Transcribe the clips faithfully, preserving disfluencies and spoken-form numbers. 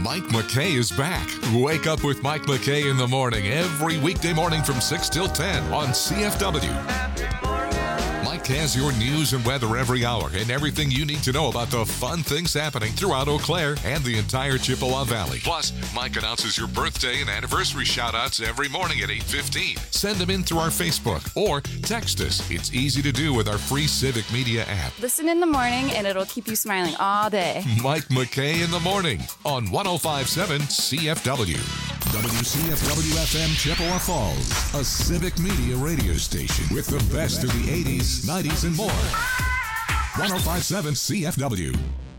Mike McKay is back. Wake up with Mike McKay in the morning every weekday morning from six till ten on C F W. Mike has your news and weather every hour and everything you need to know about the fun things happening throughout Eau Claire and the entire Chippewa Valley. Plus, Mike announces your birthday and anniversary shout-outs every morning at eight fifteen. Send them in through our Facebook or text us. It's easy to do with our free Civic Media app. Listen in the morning and it'll keep you smiling all day. Mike McKay in the morning on one oh five point seven C F W. W C F W F M Chippewa Falls, a Civic Media radio station with the best of the eighties, nineties, and more. one oh five point seven C F W.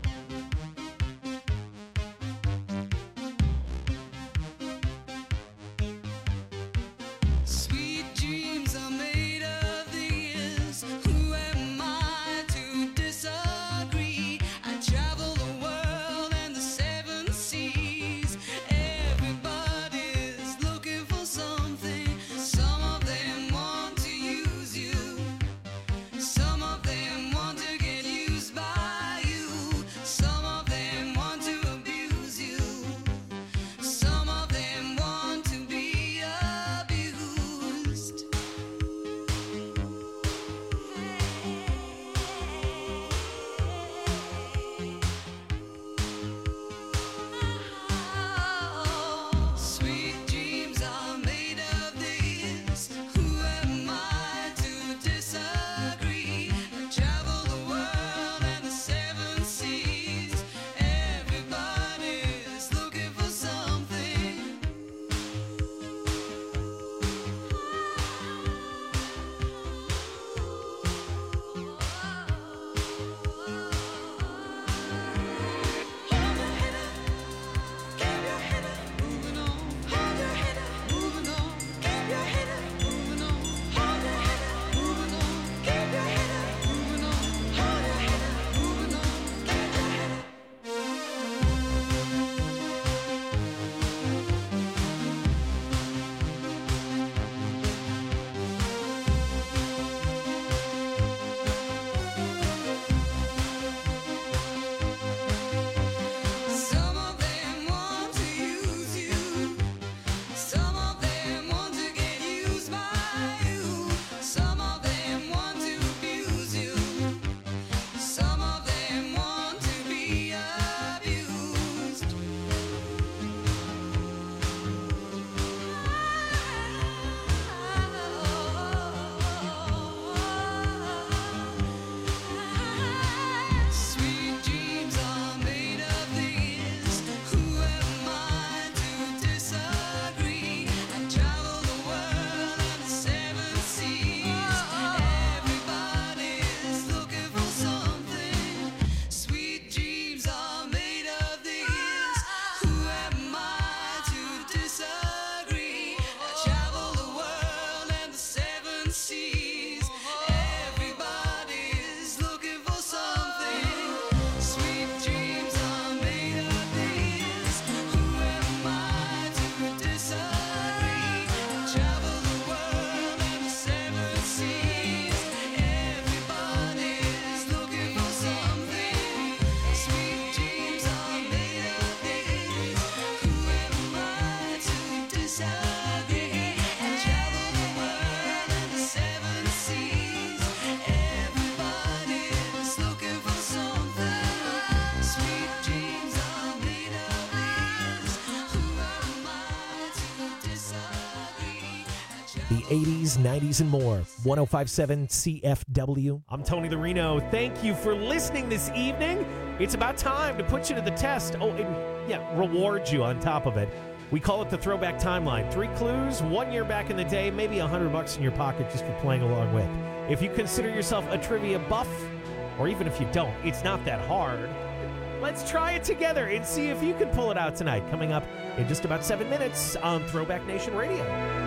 eighties, nineties, and more. one oh five point seven C F W. I'm Tony Lorino. Thank you for listening this evening. It's about time to put you to the test. Oh, and yeah, reward you on top of it. We call it the Throwback Timeline. Three clues, one year back in the day, maybe a hundred bucks in your pocket just for playing along with. If you consider yourself a trivia buff, or even if you don't, it's not that hard. Let's try it together and see if you can pull it out tonight. Coming up in just about seven minutes on Throwback Nation Radio.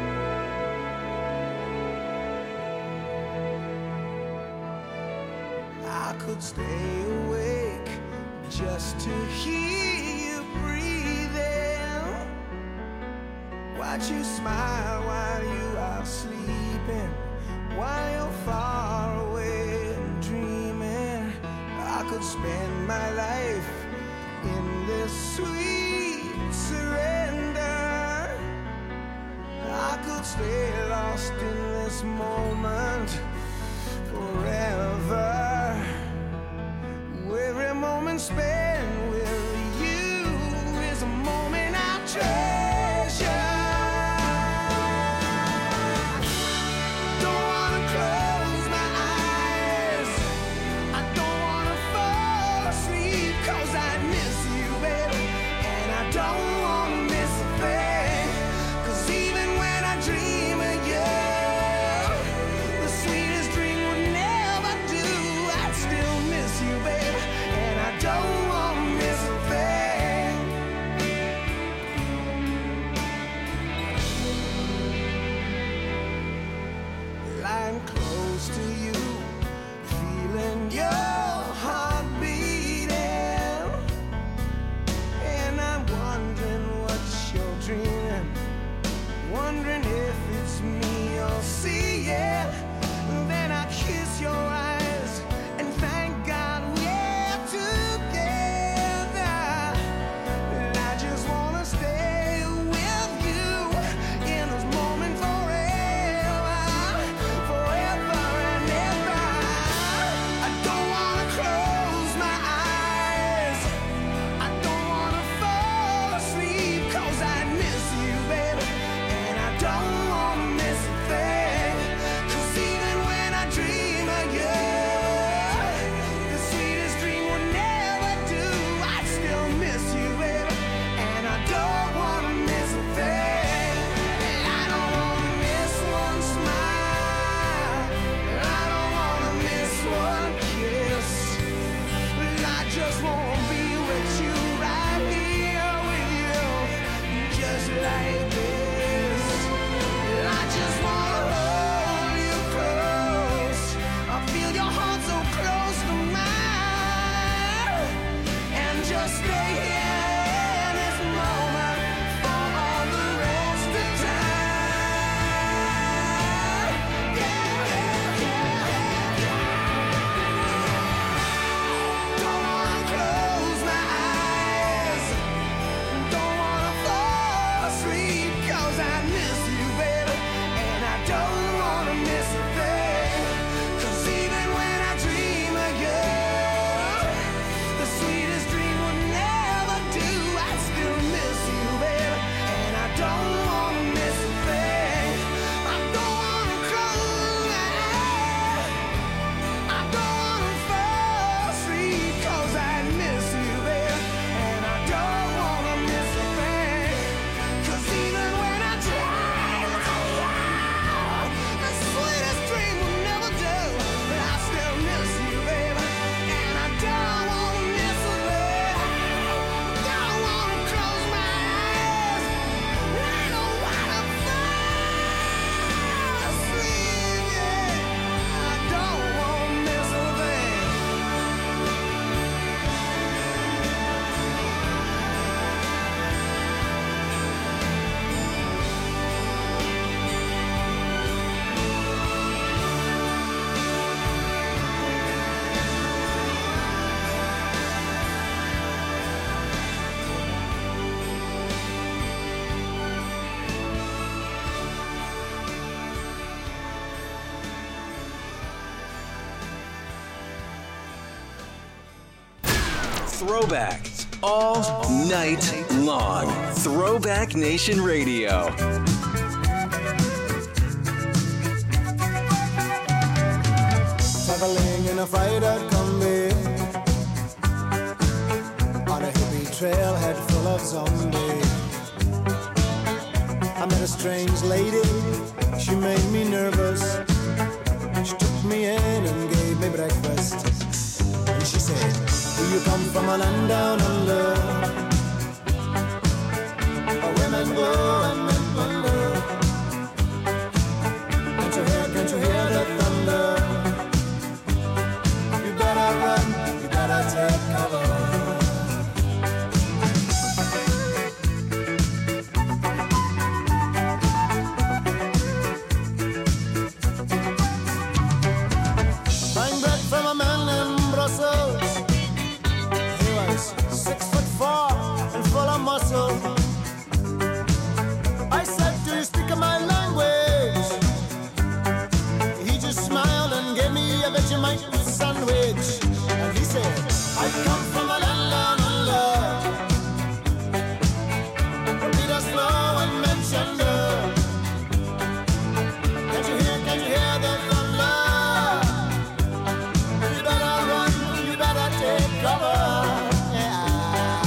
I could stay awake just to hear you breathing. Watch you smile while you are sleeping, while you're far away and dreaming. I could spend my life in this sweet surrender. I could stay lost in this moment forever. Every moment spent with you is a moment I treasure. Don't wanna close my eyes, I don't wanna fall asleep, 'cause I miss you, baby, and I don't wanna miss a thing. 'Cause even when I dream of you, the sweetest dream would never do. I'd still miss you, baby, and I don't wanna miss a thing. Lying close to you, feeling your heart beating, and I'm wondering what you're dreaming, wondering if it's me you're seeing. Then I kiss your eyes and thank God we're together. And I just wanna stay with you in this moment forever, forever and ever. I don't wanna close my eyes, I don't wanna fall asleep, 'cause I miss you, baby, and I don't wanna miss a thing. 'Cause even when I dream of you, the sweetest dream would never do. I'd still miss you, baby, and I don't wanna miss a thing. I don't wanna miss one smile, I don't wanna miss one kiss. I just wanna be with you, right here with you, just like this. I just wanna hold you close, I feel your heart so close to mine, and just stay here in this moment for all the rest of time. Yeah, yeah, yeah, yeah. Don't wanna close my eyes, don't wanna fall asleep, 'cause I miss you, baby, and I don't wanna miss a thing. 'Cause even when I dream of you, the sweetest dream would never do. I'd still miss you, baby, and I don't wanna miss a thing. I don't wanna close my eyes, I don't wanna fall asleep, 'cause I miss you, baby, and I don't wanna miss a thing. 'Cause even when I dream of you, the sweetest dream will never do. But I still miss you, baby, and I don't wanna miss a thing. Don't wanna close my eyes, I don't wanna fall asleep, yeah. I don't wanna miss a thing. Throwbacks all night long. Throwback Nation Radio. Traveling in a freighter combi on a hippie trailhead full of zombies. I met a strange lady, she made me nervous. She took me in and gave me breakfast. And she said, do you come from a land down under, where women go and men wonder? Can't you hear, can't you hear the thunder? You better run, you better take cover. Buying bread from a man in Brussels. He was six foot four cover. Yeah.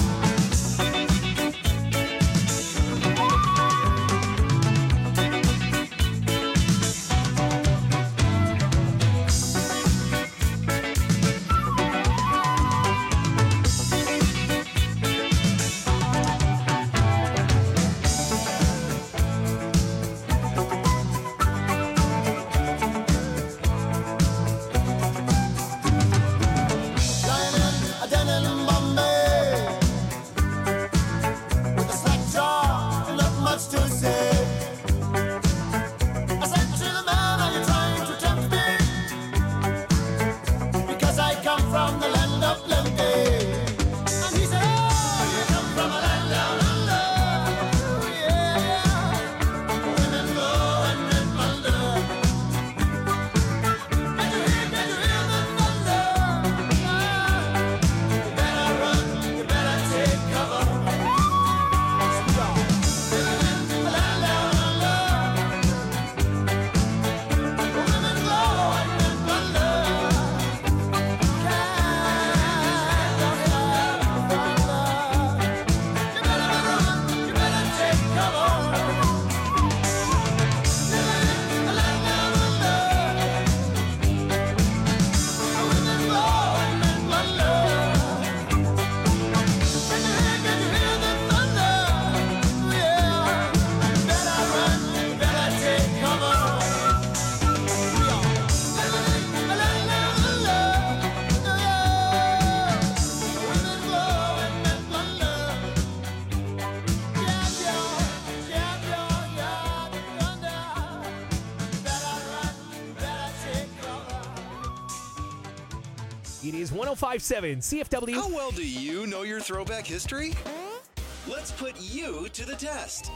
It is one oh five point seven C F W. How well do you know your throwback history? Let's put you to the test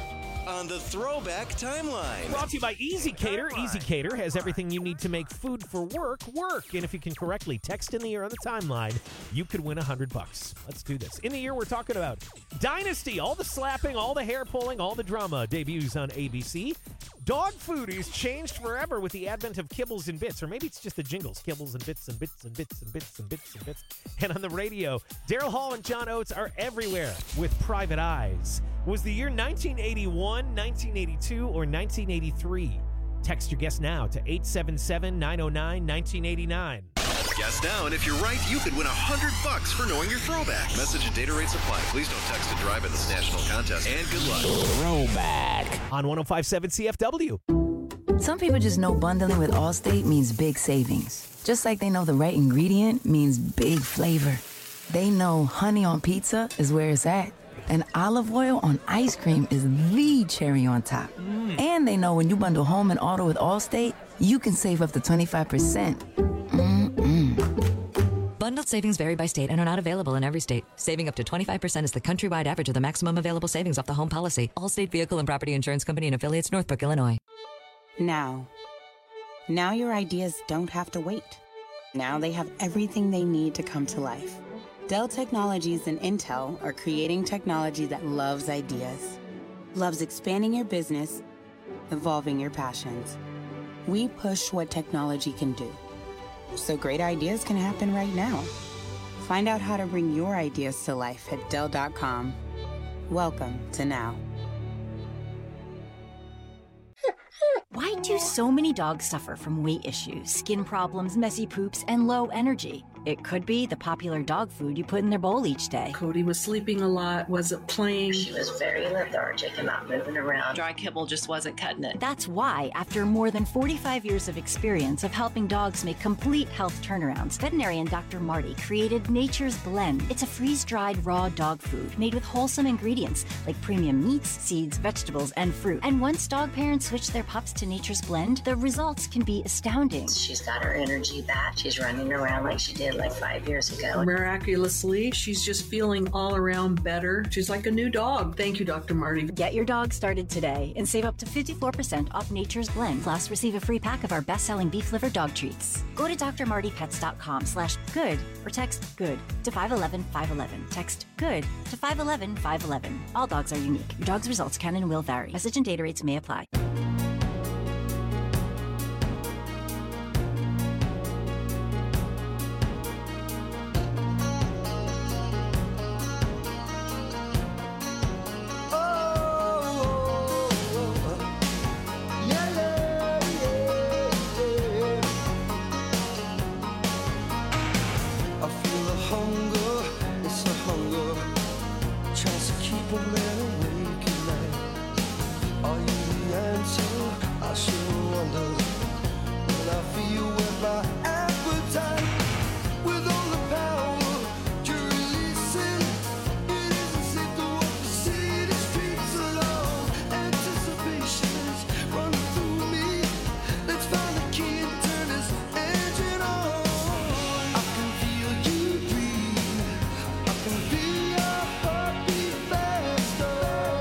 on the Throwback Timeline. Brought to you by Easy Cater. Easy Cater has everything you need to make food for work work. And if you can correctly text in the year on the timeline, you could win one hundred bucks. Let's do this. In the year we're talking about Dynasty, all the slapping, all the hair pulling, all the drama debuts on A B C. Dog food is changed forever with the advent of Kibbles and Bits, or maybe it's just the jingles, Kibbles and Bits and Bits and Bits and Bits and Bits and Bits. And on the radio, Daryl Hall and John Oates are everywhere with Private Eyes. Was the year nineteen eighty-one, nineteen eighty-two, or nineteen eighty-three? Text your guess now to eight seven seven, nine oh nine, nineteen eighty-nine. Guess now, and if you're right, you could win one hundred bucks for knowing your throwback. Message and data rates apply. Please don't text to drive in this national contest, and good luck. Throwback on one oh five point seven C F W. Some people just know bundling with Allstate means big savings. Just like they know the right ingredient means big flavor. They know honey on pizza is where it's at. And olive oil on ice cream is the cherry on top. Mm. And they know when you bundle home and auto with Allstate, you can save up to twenty-five percent. Mm-mm. Bundled savings vary by state and are not available in every state. Saving up to twenty-five percent is the countrywide average of the maximum available savings off the home policy. Allstate Vehicle and Property Insurance Company and affiliates, Northbrook, Illinois. Now. Now your ideas don't have to wait. Now they have everything they need to come to life. Dell Technologies and Intel are creating technology that loves ideas, loves expanding your business, evolving your passions. We push what technology can do, so great ideas can happen right now. Find out how to bring your ideas to life at Dell dot com. Welcome to Now. Why do so many dogs suffer from weight issues, skin problems, messy poops, and low energy? It could be the popular dog food you put in their bowl each day. Cody was sleeping a lot, wasn't playing. She was very lethargic and not moving around. Dry kibble just wasn't cutting it. That's why, after more than forty-five years of experience of helping dogs make complete health turnarounds, veterinarian Doctor Marty created Nature's Blend. It's a freeze-dried raw dog food made with wholesome ingredients like premium meats, seeds, vegetables, and fruit. And once dog parents switch their pups to Nature's Blend, the results can be astounding. She's got her energy back. She's running around like she did like five years ago. Miraculously, she's just feeling all around better. She's like a new dog. Thank you, Doctor Marty. Get your dog started today and save up to fifty-four percent off Nature's Blend. Plus, receive a free pack of our best-selling beef liver dog treats. Go to D R marty pets dot com slash good or text good to five one one, five one one. Text good to five one one, five one one. All dogs are unique. Your dog's results can and will vary. Message and data rates may apply. hunger, it's a hunger. Tries to keep a man awake at night. Are you the answer? I sure wonder. When I feel with my appetite, with all the power you're releasing, it isn't safe to walk the city streets alone. Anticipation's running through me. Let's find the key and turn this engine on. I can feel you breathe. I can feel your heartbeat faster.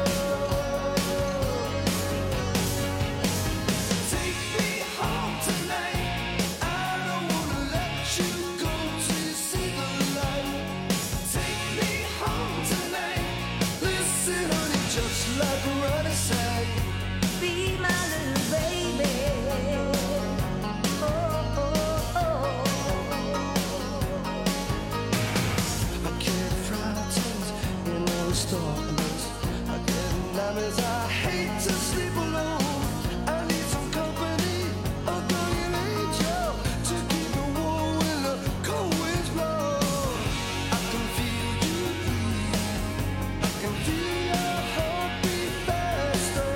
Take me home tonight. I don't wanna let you go till you see the light. Take me home tonight. Listen, honey, just like Ronnie sang. Be my little baby. Oh, oh, oh. I can't fry tears in those darkness. I get nightmares. I hate to sleep alone. I need some company, a guardian angel to keep me warm when the cold winds blow. I can feel you breathe. I can feel your heartbeat faster.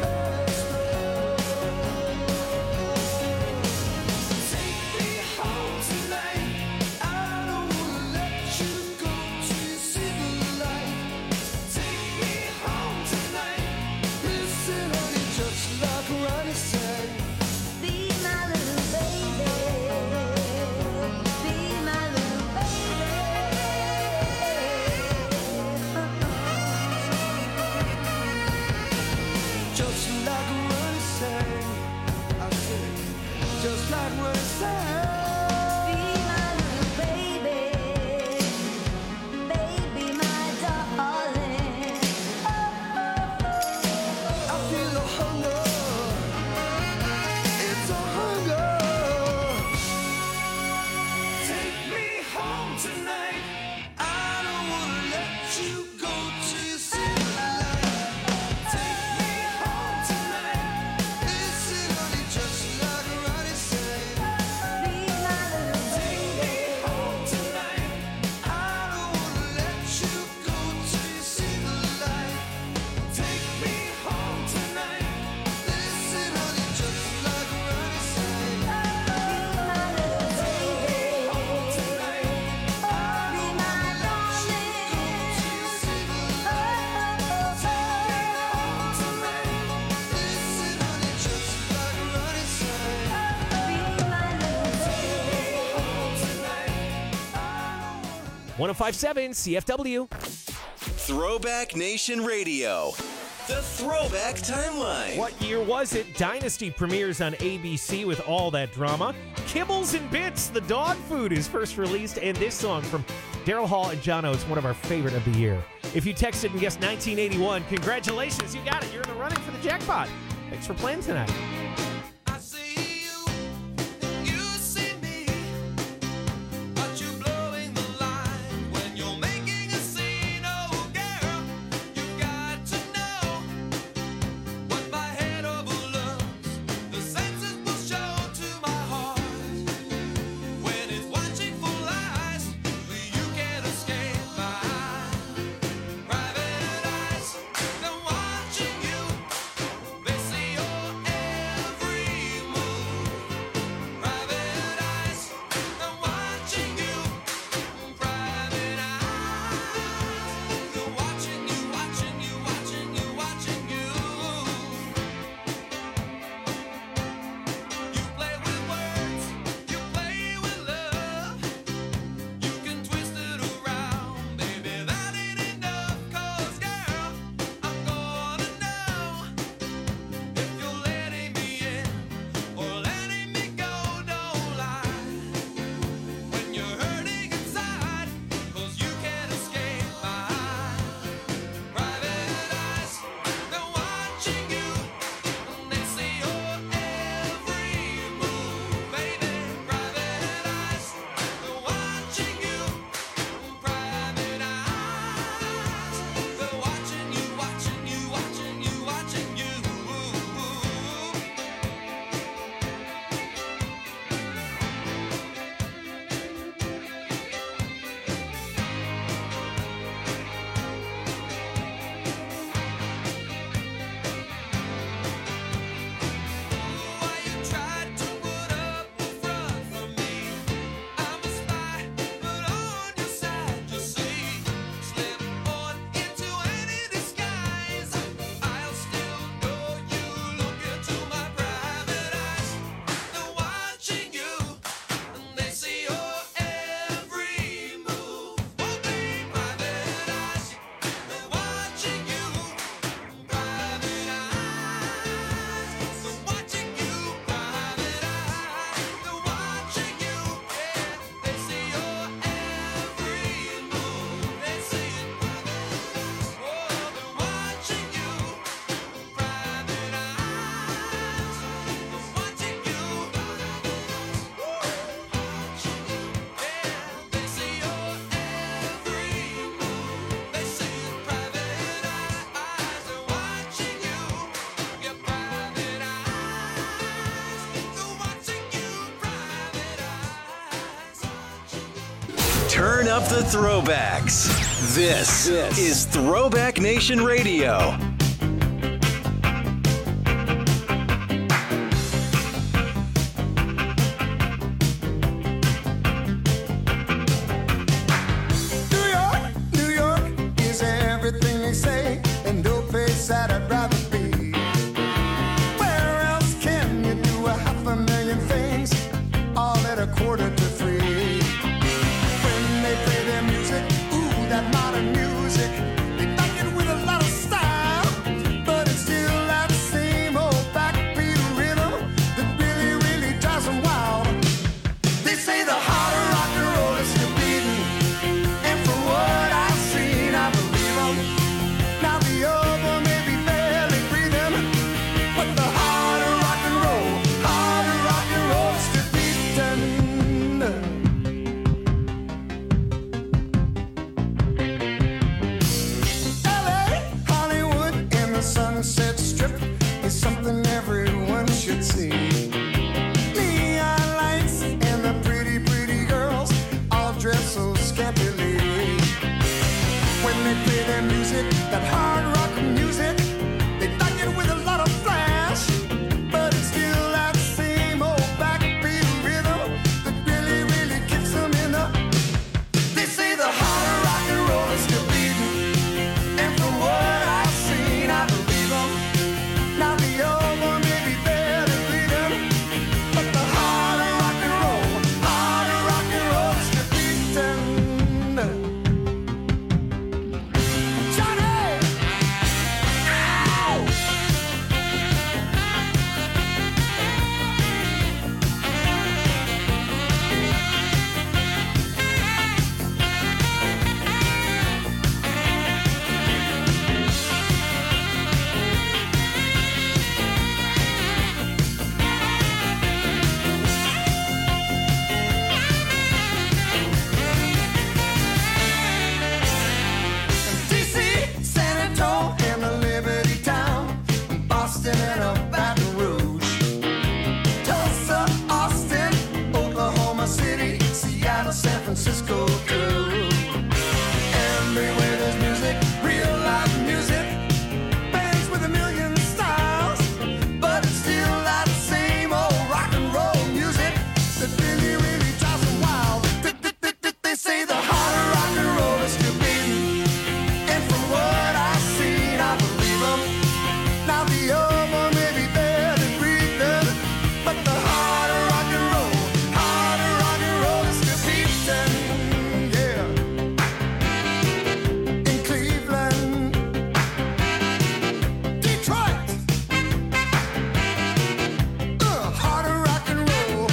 Take me home tonight. I don't wanna let you go till you see the light. Take me home tonight. Listen, honey, just like Ronnie sang. Be my little baby. Be my little baby. Just like Ronnie sang. I said, just like Ronnie sang. Be my little baby. Baby, my darling. I feel the hunger. It's a hunger. Take me home tonight. I don't wanna let you go till you see the light. Take me home tonight. Listen, honey, just like Ronnie said. Be my little baby. Take me home tonight. I don't wanna let you go till you see the light. Take me home tonight. Listen, honey, just like Ronnie said. Be my little baby. Home tonight. I don't wanna let you go till you see the light. Take me home tonight. Listen, honey, just like Ronnie said. Be my little baby. Home tonight. one oh five point seven C F W. Throwback Nation Radio. The Throwback Timeline. What year was it? Dynasty premieres on A B C with all that drama. Kibbles and Bits, the dog food, is first released, and this song from Daryl Hall and John O is one of our favorite of the year. If you texted and guessed nineteen eighty-one, congratulations, you got it. You're in the running for the jackpot. Thanks for playing tonight. I see you, you see me, but you blowing the line when you're making a scene. Oh, girl, you got to know what my head overlooks. The senses will show to my heart when it's watching full eyes. You can't escape my private eyes. They're watching you. They see your Turn up the throwbacks. This, this is Throwback Nation Radio. New York, New York is everything they say, and no place that I'd rather be. Where else can you do a half a million things all at a quarter to three? When they play their music, ooh, that modern music, they back it with a lot of style, but it's still that same old backbeat rhythm that really, really drives them wild. They say the heart of rock and roll is still beating, and from what I've seen, I believe them. Now the other may be barely breathing, but the heart of rock and roll, heart of rock and roll is still beating. L A, Hollywood, and the Sunset Strip is something everyone should see. Neon lights and the pretty, pretty girls all dress so scantily. When they play their music, that hard rock music, they like it with a lot of flash, but it's still that same old backbeat rhythm that really, really kicks them in the. They say the heart of rock and roll is still beating, and from what I've seen, I believe them. Now the old one may be barely breathing, but the heart of rock and roll, heart of rock and roll is still beating. Johnny! Ow! D C, San Antonio, and the Liberty Town, Boston and a Baton Rouge, Tulsa, Austin, Oklahoma City, Seattle, San Francisco too. Everywhere there's music, real live music, bands with a million styles, but it's still that same old rock and roll music that really, really drives them wild. Th- th- th- th- They say the heart of rock and roll is still beating, and from what I've seen, I believe them. Now the other may be barely breathing, but the heart of rock and roll, heart of rock and roll is still beating, yeah. In Cleveland, Detroit, uh, heart of rock and roll.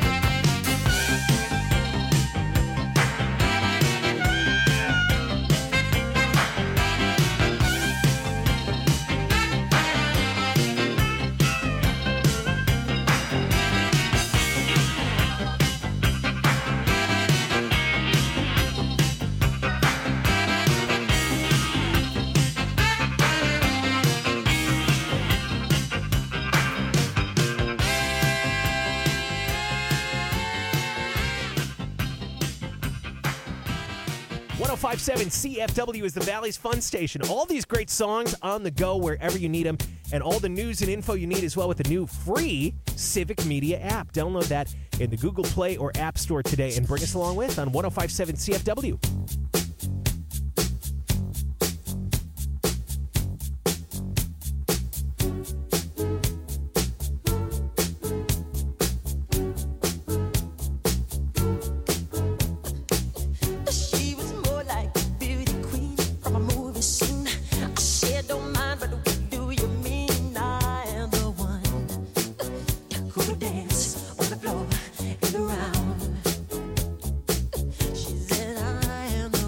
one oh five point seven C F W is the Valley's Fun Station. All these great songs on the go wherever you need them, and all the news and info you need as well with the new free Civic Media app. Download that in the Google Play or App Store today and bring us along with on one oh five point seven C F W. She was more like a beauty queen from a movie scene. I said, don't mind, but what do you mean? I am the one who would dance on the floor and around. She said, I am the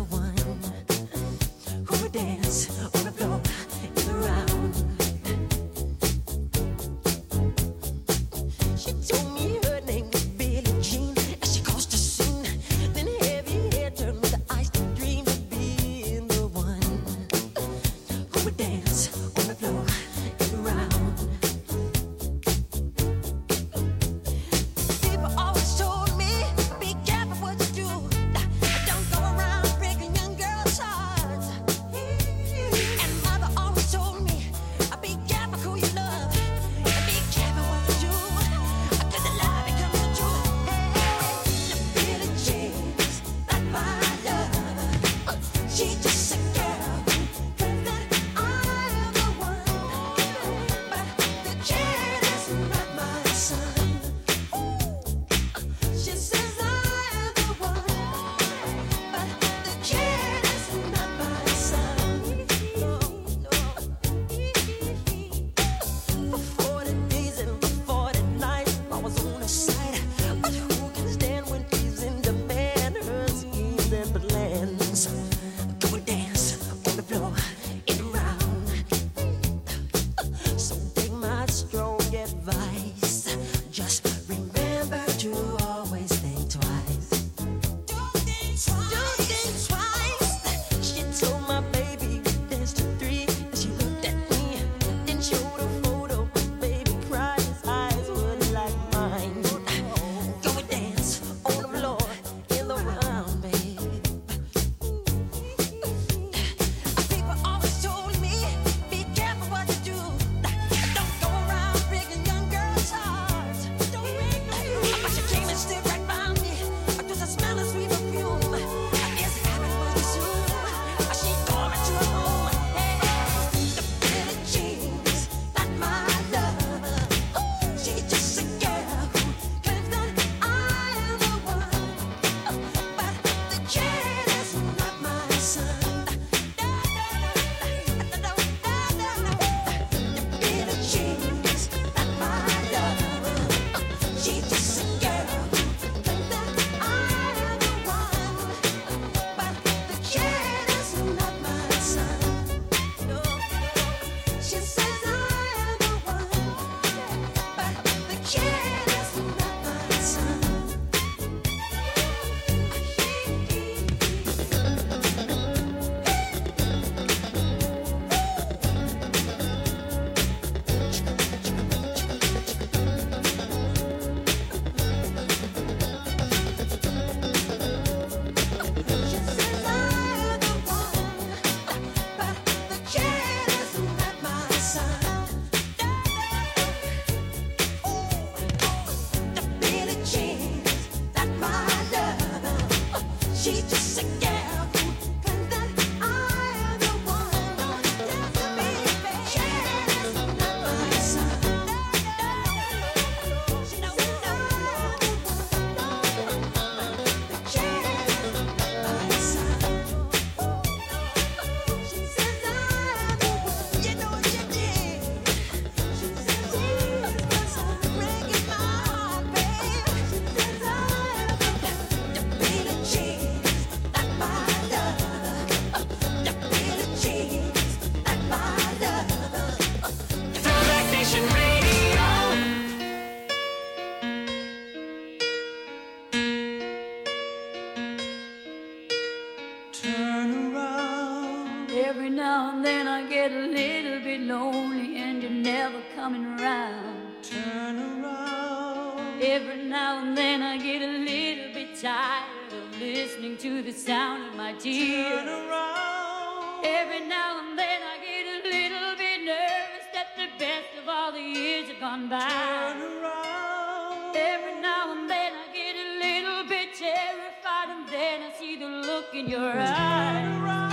Every now and then I get a little bit lonely and you're never coming around. Turn around. Every now and then I get a little bit tired of listening to the sound of my tears. Turn around. Every now and then I get a little bit nervous that the best of all the years have gone by. Turn around. Every now and then I get a little bit terrified and then I see the look in your eyes. Turn around.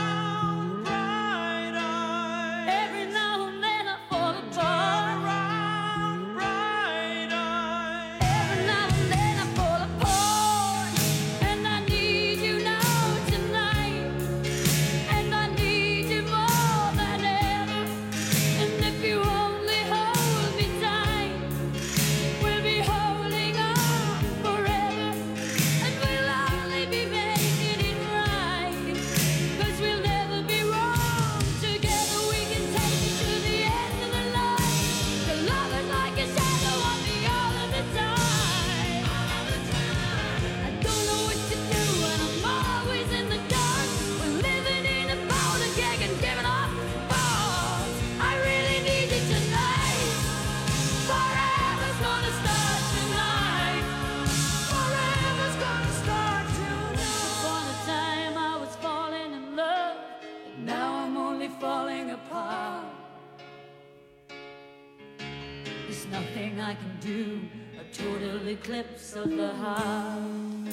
Nothing I can do, a total eclipse of the heart.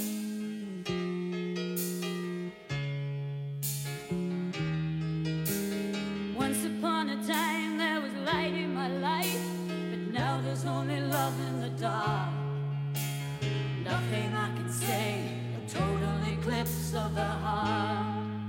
Once upon a time there was light in my life, but now there's only love in the dark. Nothing I can say, a total eclipse of the heart.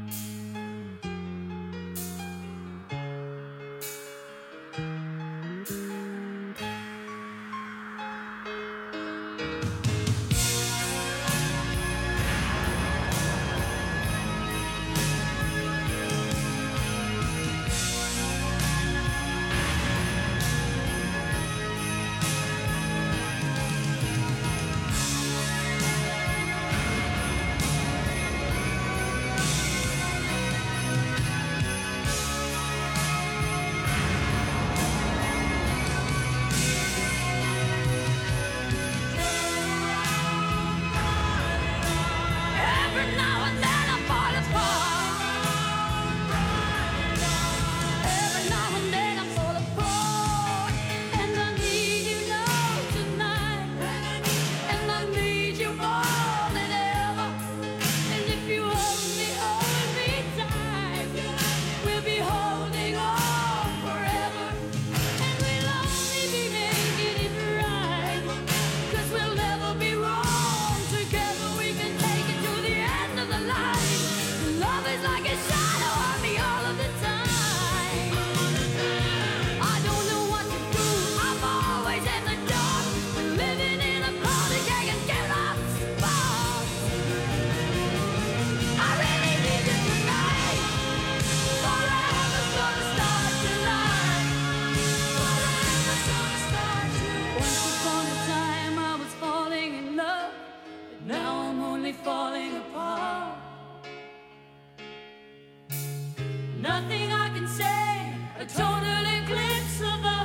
Nothing I can say, a total eclipse of the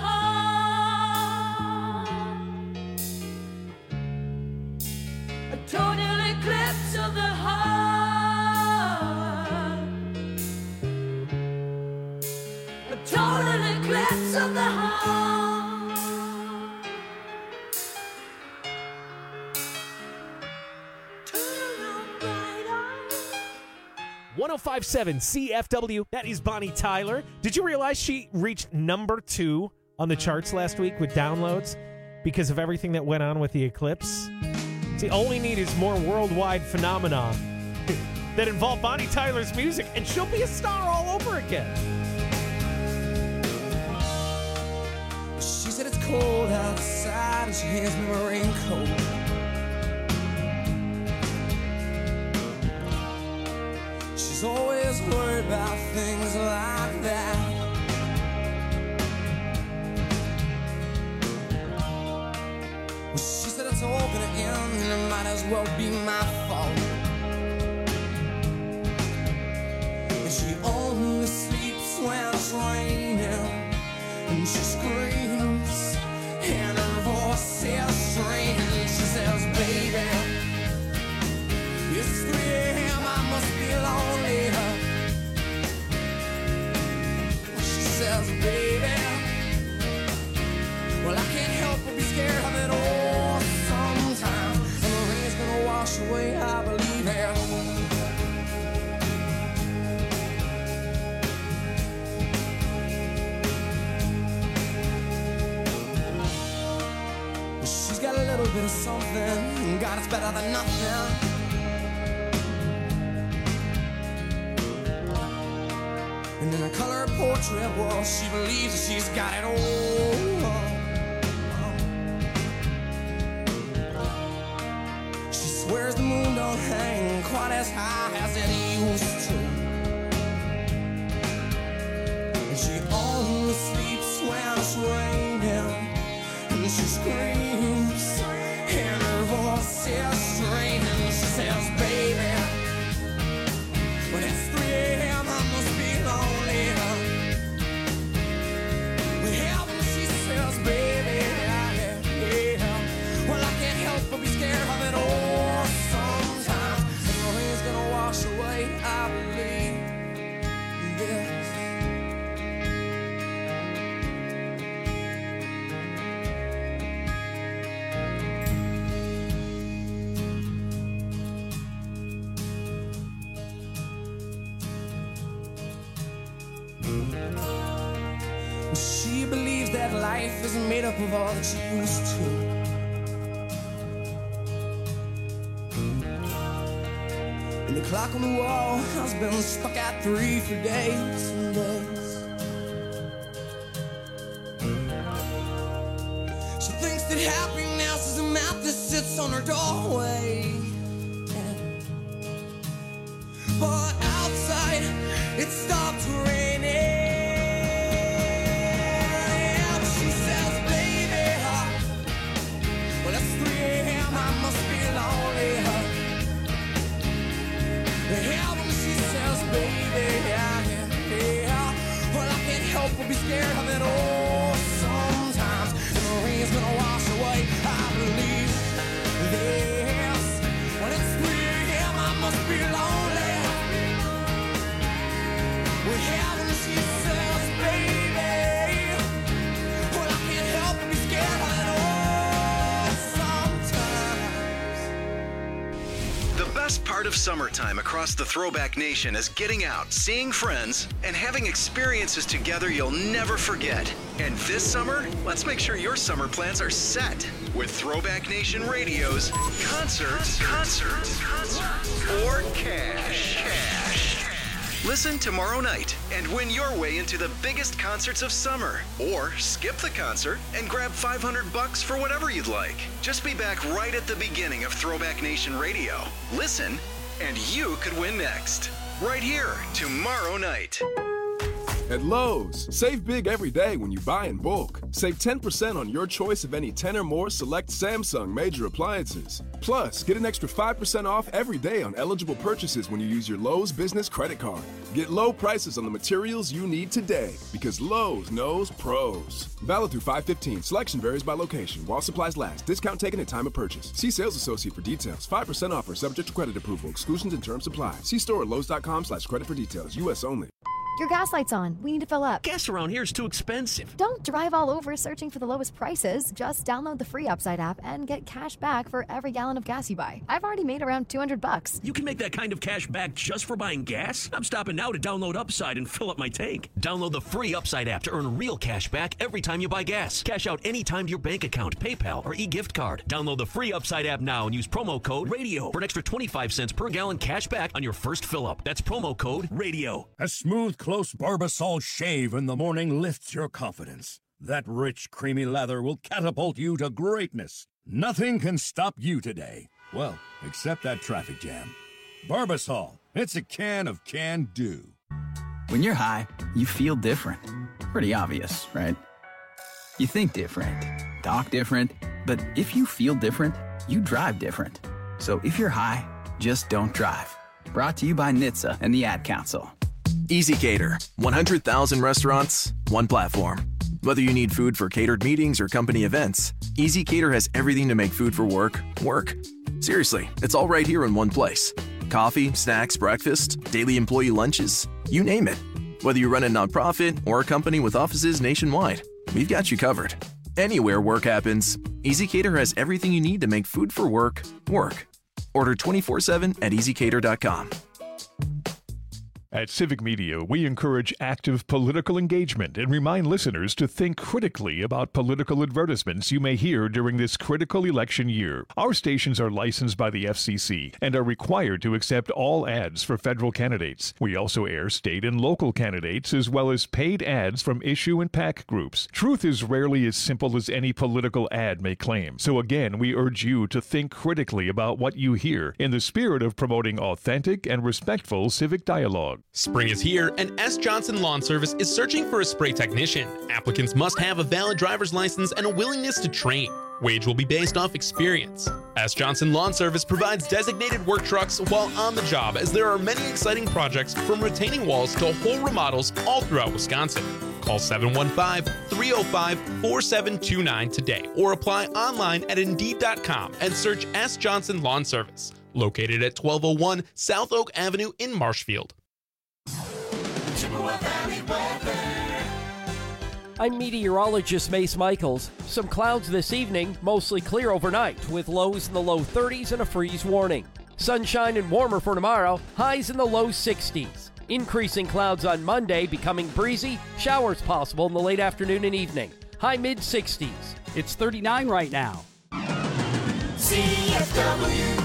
heart. A total eclipse of the heart. A total eclipse of the heart. one oh five point seven C F W. That is Bonnie Tyler. Did you realize she reached number two on the charts last week with downloads because of everything that went on with the eclipse? See, all we need is more worldwide phenomena that involve Bonnie Tyler's music, and she'll be a star all over again. She said it's cold outside and she hands me my raincoat. She's always worried about things like that. Well, she said it's all gonna end and it might as well be my fault. And she only sleeps bit of something. God, it's better than nothing. And in her color portrait wall, she believes that she's got it all. She swears the moon don't hang quite as high as it used to. And she only sleeps when it's raining. And she screams, and her voice is straining. She says, baby, when it's three a.m. I must be lonely. Well, when she says, baby, yeah, yeah, well, I can't help but be scared of it all sometimes. And the rain's gonna wash away, I believe this. She believes that life isn't made up of all that she used to. And the clock on the wall has been stuck at three for days and days. She thinks that happiness is a map that sits on her doorway. But outside, it stopped raining. Will be scared of it all sometimes. And the rain's gonna wash away, I believe this. When it's three a.m. I must be lonely. Well, yeah, when she says, baby, well, I can't help but be scared of it all sometimes. The best part of summertime across the Throwback Nation is getting out, seeing friends, and having experiences together you'll never forget. And this summer, let's make sure your summer plans are set with Throwback Nation Radio's Concerts, Concerts, Concerts, or Cash. Cash. Listen tomorrow night and win your way into the biggest concerts of summer. Or skip the concert and grab five hundred bucks for whatever you'd like. Just be back right at the beginning of Throwback Nation Radio. Listen, and you could win next. Right here, tomorrow night. At Lowe's, save big every day when you buy in bulk. Save ten percent on your choice of any ten or more select Samsung major appliances. Plus, get an extra five percent off every day on eligible purchases when you use your Lowe's business credit card. Get low prices on the materials you need today because Lowe's knows pros. Valid through five fifteen. Selection varies by location. While supplies last. Discount taken at time of purchase. See sales associate for details. five percent offer subject to credit approval. Exclusions and terms apply. See store at lowes.com slash credit for details. U S only. Your gas light's on. We need to fill up. Gas around here is too expensive. Don't drive all over searching for the lowest prices. Just download the free Upside app and get cash back for every gallon of gas you buy. I've already made around two hundred bucks. You can make that kind of cash back just for buying gas? I'm stopping now to download Upside and fill up my tank. Download the free Upside app to earn real cash back every time you buy gas. Cash out anytime to your bank account, PayPal, or e-gift card. Download the free Upside app now and use promo code RADIO for an extra twenty-five cents per gallon cash back on your first fill up. That's promo code RADIO. A smooth, close Barbasol shave in the morning lifts your confidence. That rich, creamy lather will catapult you to greatness. Nothing can stop you today. Well, except that traffic jam. Barbasol, it's a can of can-do. When you're high, you feel different. Pretty obvious, right? You think different, talk different, but if you feel different, you drive different. So if you're high, just don't drive. Brought to you by N H T S A and the Ad Council. EasyCater. one hundred thousand restaurants, one platform. Whether you need food for catered meetings or company events, EasyCater has everything to make food for work, work. Seriously, it's all right here in one place. Coffee, snacks, breakfast, daily employee lunches, you name it. Whether you run a nonprofit or a company with offices nationwide, we've got you covered. Anywhere work happens, EasyCater has everything you need to make food for work, work. Order twenty-four seven at easy cater dot com. At Civic Media, we encourage active political engagement and remind listeners to think critically about political advertisements you may hear during this critical election year. Our stations are licensed by the F C C and are required to accept all ads for federal candidates. We also air state and local candidates as well as paid ads from issue and PAC groups. Truth is rarely as simple as any political ad may claim. So again, we urge you to think critically about what you hear in the spirit of promoting authentic and respectful civic dialogue. Spring is here, and S. Johnson Lawn Service is searching for a spray technician. Applicants must have a valid driver's license and a willingness to train. Wage will be based off experience. S. Johnson Lawn Service provides designated work trucks while on the job, as there are many exciting projects from retaining walls to whole remodels all throughout Wisconsin. Call seven one five, three oh five, four seven two nine today or apply online at Indeed dot com and search S. Johnson Lawn Service, located at twelve oh one South Oak Avenue in Marshfield. I'm meteorologist Mace Michaels. Some clouds this evening, mostly clear overnight, with lows in the low thirties and a freeze warning. Sunshine and warmer for tomorrow, highs in the low sixties. Increasing clouds on Monday, becoming breezy, showers possible in the late afternoon and evening. High mid sixties. It's thirty-nine right now. C F W.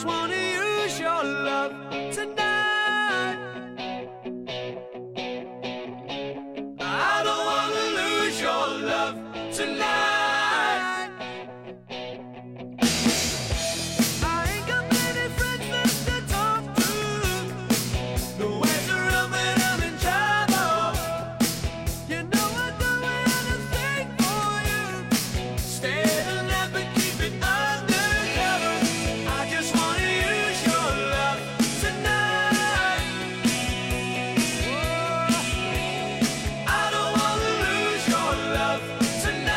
just wanna use your love tonight. I don't wanna lose your love tonight. I ain't got many friends left to talk to. Nowhere to run when I'm in trouble. You know I'd do anything for you. Stay alive but keep it undercover. I just wanna use your love tonight. Whoa. I don't wanna lose your love tonight.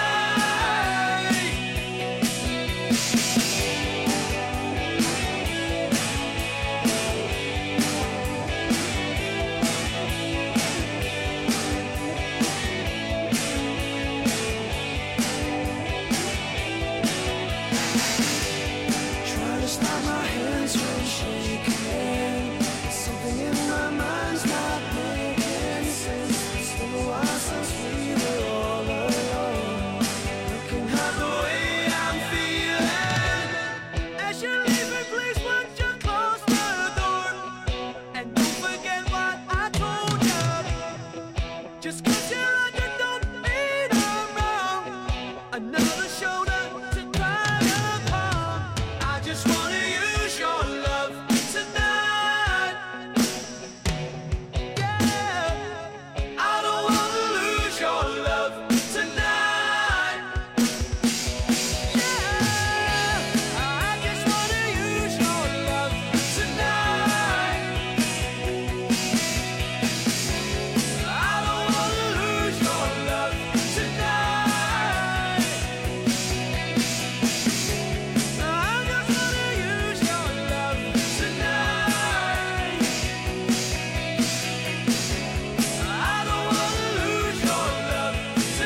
Try to stop my hands from shaking. Something in my mind's not making sense. It's been a while since we were all alone. You can have the way I'm feeling. As you're leaving, please would you close the door? And don't forget what I told you. Just 'cause you're on, you don't mean I'm wrong. Another shoulder to cry upon. I just wanna use your love tonight. Yeah, I don't wanna lose your love tonight. Yeah, I just wanna use your love tonight. I don't wanna lose your love tonight. I just wanna use your love tonight. I don't wanna lose your love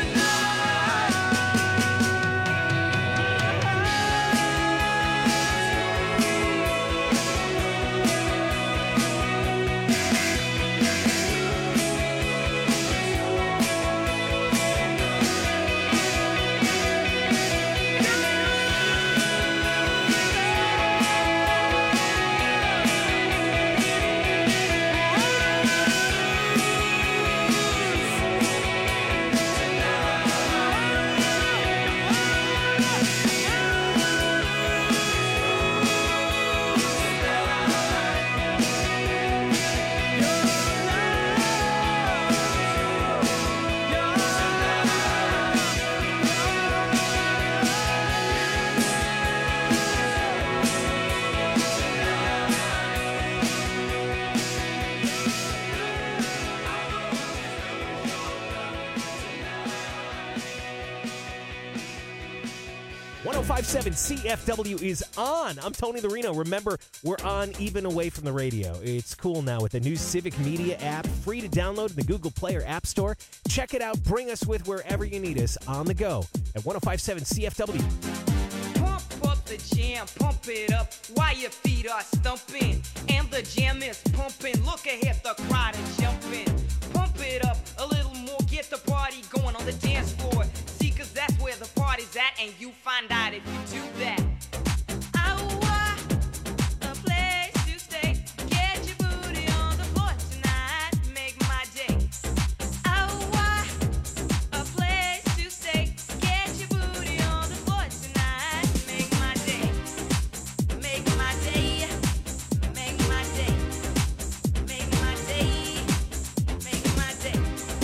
one oh five point seven C F W is on. I'm Tony the Reno. Remember, we're on even away from the radio. It's cool now with the new Civic Media app, free to download in the Google Play or App Store. Check it out. Bring us with wherever you need us on the go at one oh five point seven C F W. Pump up the jam, pump it up while your feet are stumping. And the jam is pumping. Look ahead, the crowd is jumping. Pump it up a little more, get the party going on the dance floor. See, 'cause that's where the party's at, and you find out if you do that. Ow, a place to stay. Get your booty on the floor tonight. Make my day. Ow, a place to stay. Get your booty on the floor tonight. Make my day. Make my day. Make my day. Make my day. Make my day.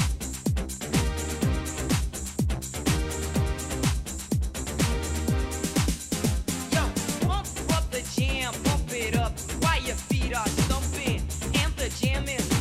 Yo, pump up the jam, pump it up while your feet are stumping. And the jam is